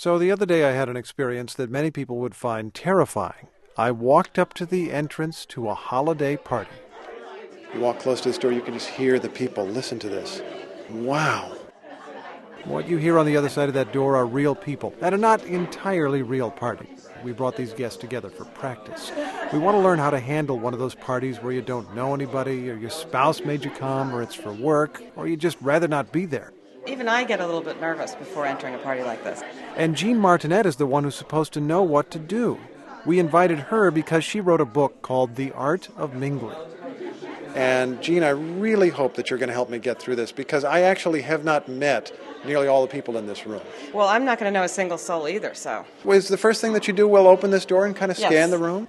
So the other day I had an experience that many people would find terrifying. I walked up to the entrance to a holiday party. You walk close to this door, you can just hear the people. Listen to this. Wow. What you hear on the other side of that door are real people at a not entirely real party. We brought these guests together for practice. We want to learn how to handle one of those parties where you don't know anybody, or your spouse made you come, or it's for work, or you'd just rather not be there. Even I get a little bit nervous before entering a party like this. And Jean Martinet is the one who's supposed to know what to do. We invited her because she wrote a book called The Art of Mingling. And Jean, I really hope that you're going to help me get through this, because I actually have not met nearly all the people in this room. Well, I'm not going to know a single soul either, so. Is the first thing that you do, we'll open this door and kind of scan the room?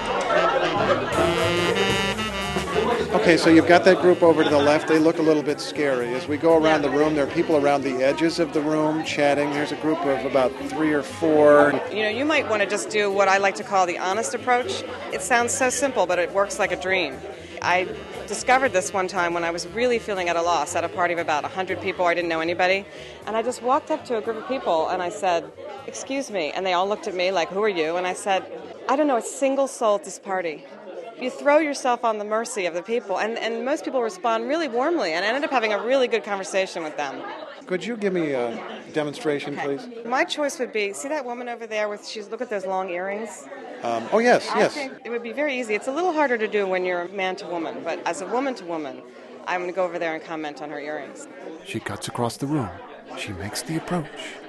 Okay, so you've got that group over to the left. They look a little bit scary. As we go around the room, there are people around the edges of the room chatting. There's a group of about 3 or 4. You might want to just do what I like to call the honest approach. It sounds so simple, but it works like a dream. I discovered this one time when I was really feeling at a loss at a party of about 100 people. I didn't know anybody. And I just walked up to a group of people and I said, "Excuse me." And they all looked at me like, "Who are you?" And I said, "I don't know a single soul at this party." You throw yourself on the mercy of the people, and most people respond really warmly, and I ended up having a really good conversation with them. Could you give me a demonstration, please? My choice would be, see that woman over there look at those long earrings? Yes. I think it would be very easy. It's a little harder to do when you're man to woman, but as a woman to woman, I'm going to go over there and comment on her earrings. She cuts across the room. She makes the approach.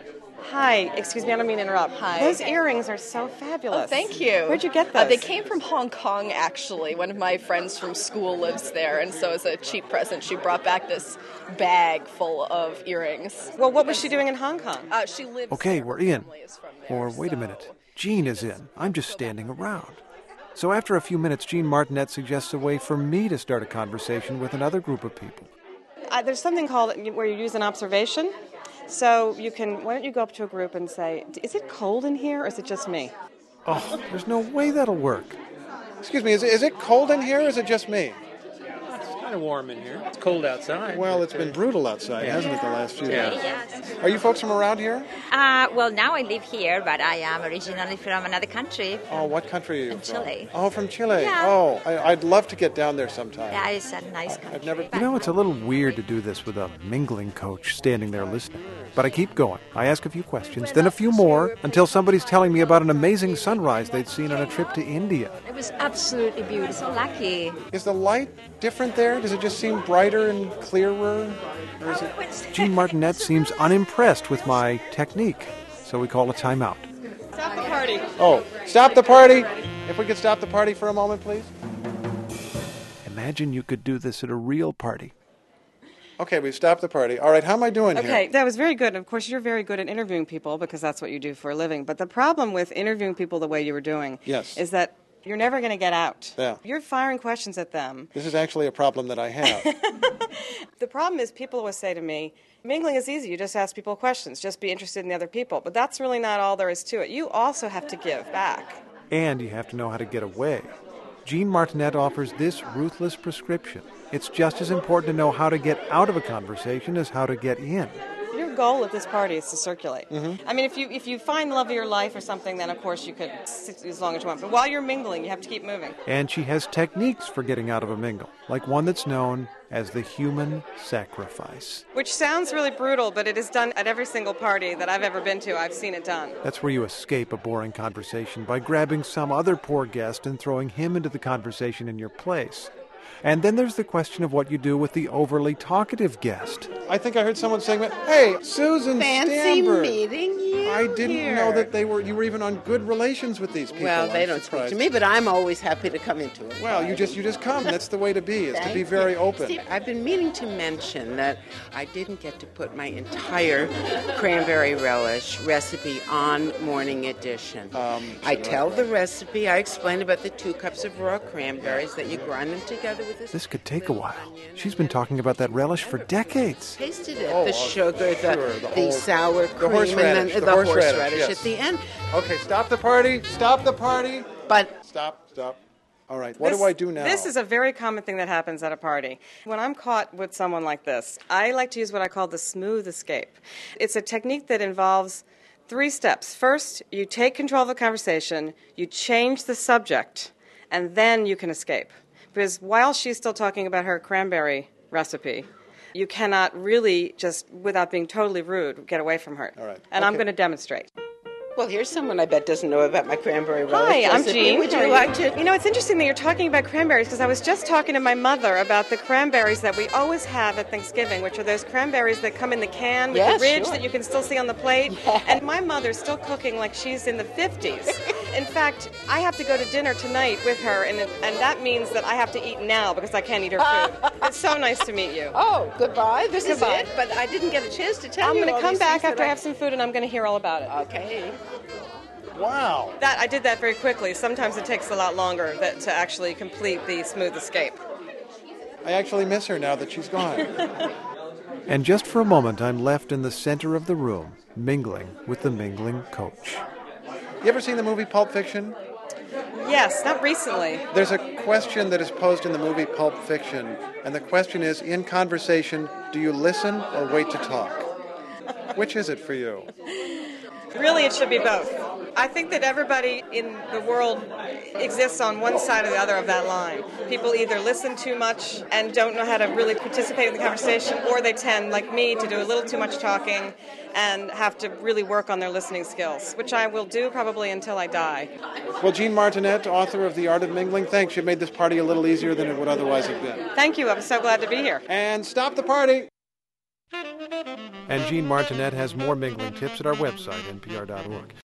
Hi, excuse me, I don't mean to interrupt. Hi. Those earrings are so fabulous. Oh, thank you. Where'd you get those? They came from Hong Kong, actually. One of my friends from school lives there, and so as a cheap present, she brought back this bag full of earrings. Well, what was she doing in Hong Kong? She lives Okay, there. we're in. There, Or wait a minute. Jean is in. I'm just standing around. So after a few minutes, Jean Martinet suggests a way for me to start a conversation with another group of people. There's something called where you use an observation. So why don't you go up to a group and say, "Is it cold in here or is it just me?" Oh, there's no way that'll work. Excuse me, is it cold in here or is it just me? It's kind of warm in here. It's cold outside. Well, it's been brutal outside, hasn't it, the last few days? Yes. Are you folks from around here? Well, now I live here, but I am originally from another country. Oh, what country are you from? Chile. Oh, from Chile. Yeah. Oh, I'd love to get down there sometime. Yeah, it's a nice country. I've never. It's a little weird to do this with a mingling coach standing there listening. But I keep going. I ask a few questions, then a few more, until somebody's telling me about an amazing sunrise they'd seen on a trip to India. It was absolutely beautiful. So lucky. Is the light different there? Does it just seem brighter and clearer? Or is it... Jean Martinet seems unimpressed with my technique, so we call a timeout. Stop the party. Oh, stop the party! If we could stop the party for a moment, please. Imagine you could do this at a real party. Okay, we've stopped the party. All right, how am I doing here? Okay, that was very good. Of course, you're very good at interviewing people because that's what you do for a living. But the problem with interviewing people the way you were doing is that you're never going to get out. Yeah. You're firing questions at them. This is actually a problem that I have. The problem is people always say to me, mingling is easy. You just ask people questions. Just be interested in the other people. But that's really not all there is to it. You also have to give back. And you have to know how to get away. Jean Martinet offers this ruthless prescription. It's just as important to know how to get out of a conversation as how to get in. Your goal at this party is to circulate. Mm-hmm. I mean, if you find the love of your life or something, then of course you could sit as long as you want. But while you're mingling, you have to keep moving. And she has techniques for getting out of a mingle, like one that's known as the human sacrifice. Which sounds really brutal, but it is done at every single party that I've ever been to. I've seen it done. That's where you escape a boring conversation by grabbing some other poor guest and throwing him into the conversation in your place. And then there's the question of what you do with the overly talkative guest. I think I heard someone saying, "Hey, Susan Fancy Stamberg." meeting you. I didn't here. know that you were even on good relations with these people. Well, they I'm don't surprised. speak to me, but I'm always happy to come into it. Well, you just come. That's the way to be, is to be very open. Steve, I've been meaning to mention that I didn't get to put my entire cranberry relish recipe on Morning Edition. I tell the recipe. I explain about the 2 cups of raw cranberries that you grind them together with This could take a while. She's been talking about that relish for decades. Tasted it. The sugar, the whole- sour the cream, horseradish, and then the the horseradish, horseradish yes. at the end. Okay, stop the party. Stop the party. But Stop. All right, what do I do now? This is a very common thing that happens at a party. When I'm caught with someone like this, I like to use what I call the smooth escape. It's a technique that involves 3 steps. First, you take control of the conversation, you change the subject, and then you can escape. Because while she's still talking about her cranberry recipe, you cannot really, just without being totally rude, get away from her. All right. And I'm going to demonstrate. Well, here's someone I bet doesn't know about my cranberry relish Hi, I'm recipe. Jean. Would you like to? You know, it's interesting that you're talking about cranberries because I was just talking to my mother about the cranberries that we always have at Thanksgiving, which are those cranberries that come in the can with Yes, the ridge sure. that you can still see on the plate. Yeah. And my mother's still cooking like she's in the 50s. In fact, I have to go to dinner tonight with her, and that means that I have to eat now because I can't eat her food. It's so nice to meet you. Oh, goodbye. This Goodbye. is it, but I didn't get a chance to tell I'm you going all to come these back things after that I have some food, and I'm going to hear all about it. Okay. Wow. That I did that very quickly. Sometimes it takes a lot longer to actually complete the smooth escape. I actually miss her now that she's gone. And just for a moment, I'm left in the center of the room, mingling with the mingling coach. You ever seen the movie Pulp Fiction? Yes, not recently. There's a question that is posed in the movie Pulp Fiction, and the question is, in conversation, do you listen or wait to talk? Which is it for you? Really, it should be both. I think that everybody in the world exists on one side or the other of that line. People either listen too much and don't know how to really participate in the conversation, or they tend, like me, to do a little too much talking and have to really work on their listening skills, which I will do probably until I die. Well, Jean Martinet, author of The Art of Mingling, thanks. You've made this party a little easier than it would otherwise have been. Thank you. I'm so glad to be here. And stop the party! And Jean Martinet has more mingling tips at our website, npr.org.